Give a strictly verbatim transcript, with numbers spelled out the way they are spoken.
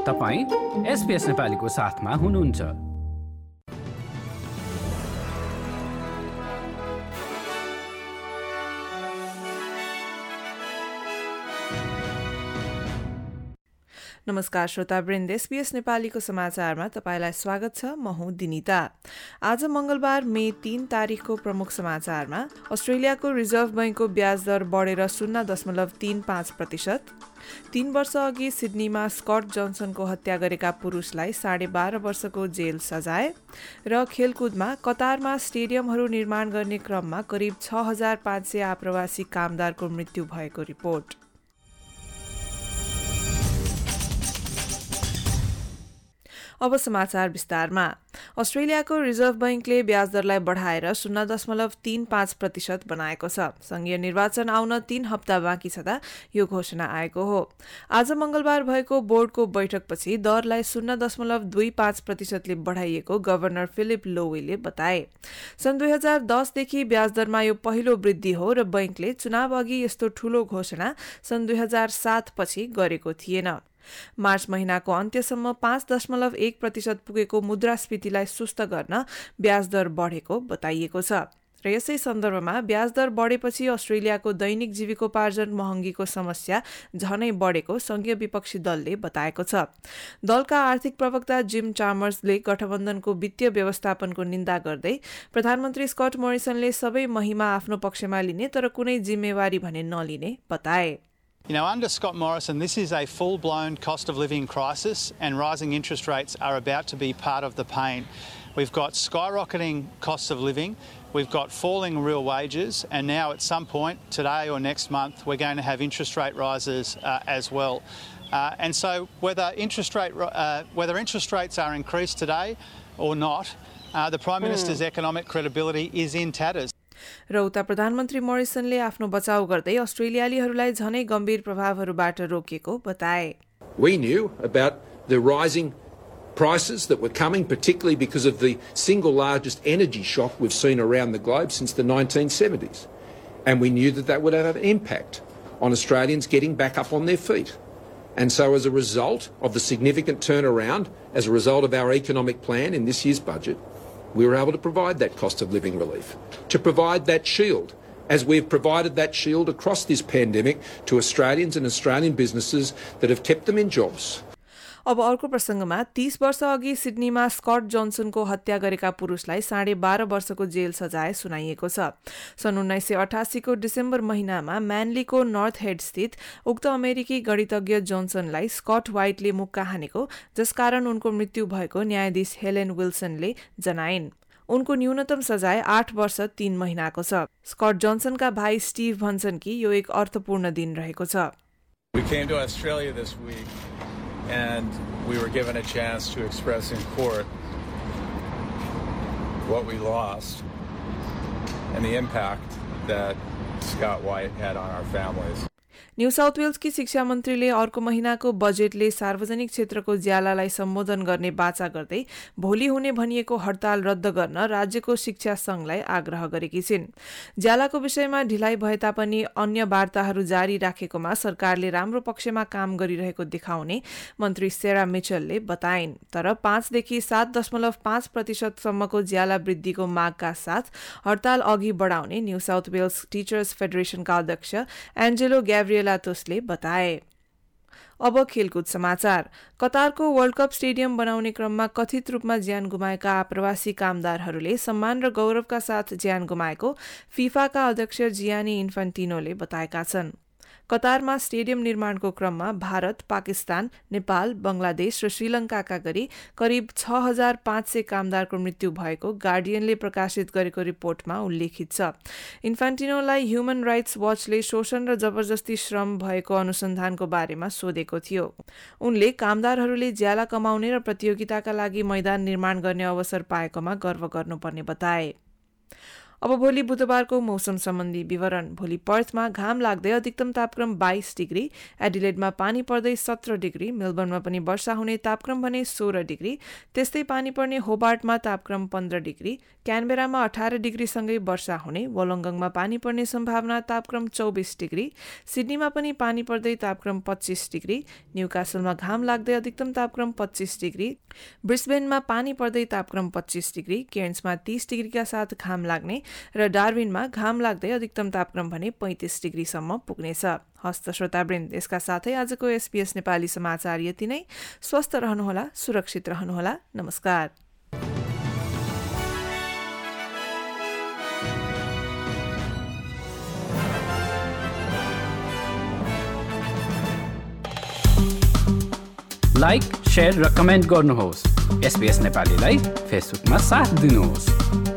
तपाईं एसपीएस नेपालीको साथमा हुनुहुन्छ। नमस्कार श्रोतावृन्द, एसपीएस नेपालीको समाचारमा तपाईलाई स्वागत छ। म हुँ दिनिता। आज मंगलबार मे तीन तारिखको प्रमुख समाचारमा अस्ट्रेलियाको रिजर्भ बैंकको ब्याज दर बढेर शून्य दशमलव तीन पाँच प्रतिशत, तीन वर्ष अघि सिडनीमा स्कट जोन्सनको हत्या गरेका पुरुषलाई साढे बाह्र वर्षको जेल सजाय र खेलकुदमा कतारमा स्टेडियमहरू निर्माण गर्ने क्रममा करिब छ हजार पाँच सय आप्रवासी कामदारको मृत्यु भएको रिपोर्ट। अब समाचार विस्तारमा। अस्ट्रेलियाको रिजर्भ बैंकले ब्याज दरलाई बढ़ाएर शून्य दशमलव तीन पाँच प्रतिशत बनाएको छ। संघीय निर्वाचन आउन तीन हप्ता बाँकी छँदा यो घोषणा आएको हो। आज मंगलबार भएको बोर्डको बैठकपछि दरलाई शून्य दशमलव दुई पाँच प्रतिशतले बढ़ाइएको गभर्नर फिलिप लोवेले बताए। सन् दुई हजार दसदेखि ब्याज दरमा यो पहिलो वृद्धि हो र बैंकले चुनाव अघि यस्तो ठूलो घोषणा सन् दुई हजार सात पछि गरेको थिएन। मार्च महिनाको अन्त्यसम्म पाँच दशमलव एक प्रतिशत पुगेको मुद्रास्फीतिलाई सुस्त गर्न ब्याज दर बढ़ेको बताइएको छ र यसै सन्दर्भमा ब्याज दर बढ़ेपछि अस्ट्रेलियाको दैनिक जीविकोपार्जन महँगीको समस्या झनै बढ़ेको संघीय विपक्षी दलले बताएको छ। दलका आर्थिक प्रवक्ता जिम चामर्सले गठबन्धनको वित्तीय व्यवस्थापनको निन्दा गर्दै प्रधानमन्त्री स्कट मोरिसनले सबै महिमा आफ्नो पक्षमा लिने तर कुनै जिम्मेवारी भने नलिने बताए। You know, under Scott Morrison, this is a full-blown cost of living crisis, and rising interest rates are about to be part of the pain. We've got skyrocketing costs of living, we've got falling real wages, and now at some point, today or next month, we're going to have interest rate rises uh, as well. Uh, and so whether interest rate uh, whether interest rates are increased today or not, uh, the Prime Minister's mm. economic credibility is in tatters. र उता प्रधानमन्त्री मोरिसनले आफ्नो बचाउ गर्दै अस्ट्रेलियालीहरूलाई झनै गम्भीर प्रभावहरूबाट रोकेको बताए। We knew about the rising prices that were coming, particularly because of the single largest energy shock we've seen around the globe since the nineteen seventies. And we knew that that would have an impact on Australians getting back up on their feet. And so as a result of the significant turnaround, as a result of our economic plan in this year's budget, we were able to provide that cost of living relief, to provide that shield, as we've provided that shield across this pandemic to Australians and Australian businesses that have kept them in jobs. अब अर्को प्रसंगमा तीस वर्ष अघि सिडनीमा Scott जोन्सनको हत्या गरेका पुरुषलाई साढे बाह्र वर्षको जेल सजाय सुनाइएको छ। सन् उन्नाइस सय अठासीको डिसेम्बर महिनामा म्यानलीको नर्थ हेड स्थित उक्त अमेरिकी गणितज्ञ जोन्सनलाई स्कट व्हाइटले मुक्का हानेको, जसकारण उनको मृत्यु भएको न्यायाधीश हेलेन विल्सनले जनाइन्। उनको न्यूनतम सजाय आठ वर्ष तीन महिनाको छ। स्कट जोन्सनका भाइ स्टिभ भन्छन् कि यो एक अर्थपूर्ण दिन रहेको छ। We came to Australia this week and we were given a chance to express in court what we lost and the impact that Scott White had on our families. New South वेल्सकी शिक्षा मन्त्रीले अर्को महिनाको बजेटले सार्वजनिक क्षेत्रको ज्यालालाई सम्बोधन गर्ने बाचा गर्दै भोलि हुने भनिएको हडताल रद्द गर्न राज्यको शिक्षा संघलाई आग्रह गरेकी छिन्। ज्यालाको विषयमा ढिलाइ भए तापनि अन्य वार्ताहरू जारी राखेकोमा सरकारले राम्रो पक्षमा काम गरिरहेको देखाउने मन्त्री सेरा मिचेलले बताइन्। तर पाँचदेखि सात दशमलव पाँच प्रतिशतसम्मको ज्याला वृद्धिको मागका साथ हडताल अघि बढाउने न्यू साउथ वेल्स टिचर्स फेडरेशनका अध्यक्ष एन्जेलो ग्याब्रिएल लातोसले बताए। अब खेलकुद समाचार। कतारको वर्ल्ड कप स्टेडियम बनाउने क्रममा कथित रूपमा ज्यान गुमाएका आप्रवासी कामदारहरूले सम्मान र गौरवका साथ ज्यान गुमाएको फिफाका अध्यक्ष जियानी इन्फान्टिनोले बताएका छन्। कतारमा स्टेडियम निर्माणको क्रममा भारत, पाकिस्तान, नेपाल, बंगलादेश र श्रीलंकाका गरी करिब छ हजार पाँच सय कामदारको मृत्यु भएको गार्डियनले प्रकाशित गरेको रिपोर्टमा उल्लेखित छ। इन्फान्टिनोलाई ह्युमन राइट्स वाचले शोषण र जबरजस्ती श्रम भएको अनुसन्धानको बारेमा सोधेको थियो। उनले कामदारहरूले ज्याला कमाउने र प्रतियोगिताका लागि मैदान निर्माण गर्ने अवसर पाएकोमा गर्व गर्नुपर्ने बताए। अब भोलि बुधबारको मौसम सम्बन्धी विवरण। भोलि पर्थमा घाम लाग्दै अधिकतम तापक्रम बाइस डिग्री, एडिलेडमा पानी पर्दै सत्र डिग्री, मेलबर्नमा पनि वर्षा हुने तापक्रम भने सोह्र डिग्री, त्यस्तै पानी पर्ने होबार्टमा तापक्रम पन्ध्र डिग्री, क्यानबेरामा अठार डिग्रीसँगै वर्षा हुने, वोलोङ्गङमा पानी पर्ने सम्भावना तापक्रम चौबिस डिग्री, सिडनीमा पनि पानी पर्दै तापक्रम पच्चीस डिग्री, न्यूकासलमा घाम लाग्दै अधिकतम तापक्रम पच्चीस डिग्री, ब्रिस्बेनमा पानी पर्दै तापक्रम पच्चीस डिग्री, केयर्न्समा तीस डिग्रीका साथ घाम लाग्ने र डार्विनमा घाम लाग्दै अधिकतम तापक्रम भने पैंतिस डिग्रीसम्म पुग्नेछ। हस्त श्रोतावृन्द, यसका साथै आजको एसपीएस नेपाली समाचार यति नै। स्वस्थ रहनुहोला, सुरक्षित रहनुहोला। नमस्कार। लाइक, शेयर र कमेन्ट गर्नुहोस्। एसपीएस नेपालीलाई फेसबुकमा साथ दिनुहोस्।